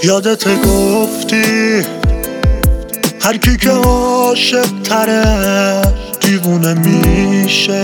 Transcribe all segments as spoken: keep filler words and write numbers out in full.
یادت گفتی هر کی که عاشق تره دیوونه میشه،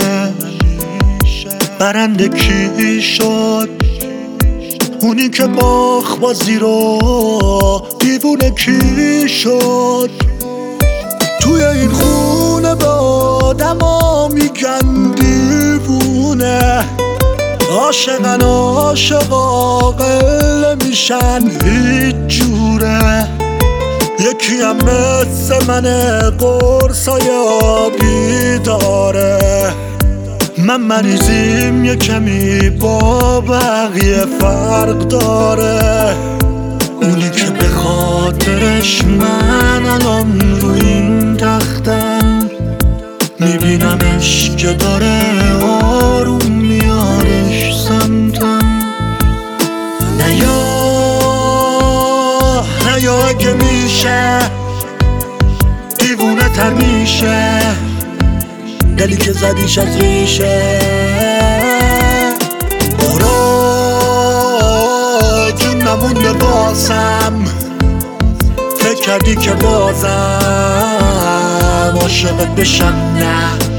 برنده کی شد اونی که باخ بازی رو دیوونه کی شد. توی این خونه به آدم ها میگن دیوونه، عاشقن عاشقا قله میشن هیچ جوره. یکی هم مثل منه قرصای آبی داره، من مریضیم یه کمی با بقیه فرق داره. اونی که به خاطرش من الان رو این تختم میبینمش که داره آروم میادش سمتم. نیا نیا اگه میشه دیوونه تر میشه، دلی که زدیش از ریشه. برو جون نمونده بازم، فکر کردی که بازم عاشقت بشم؟ نه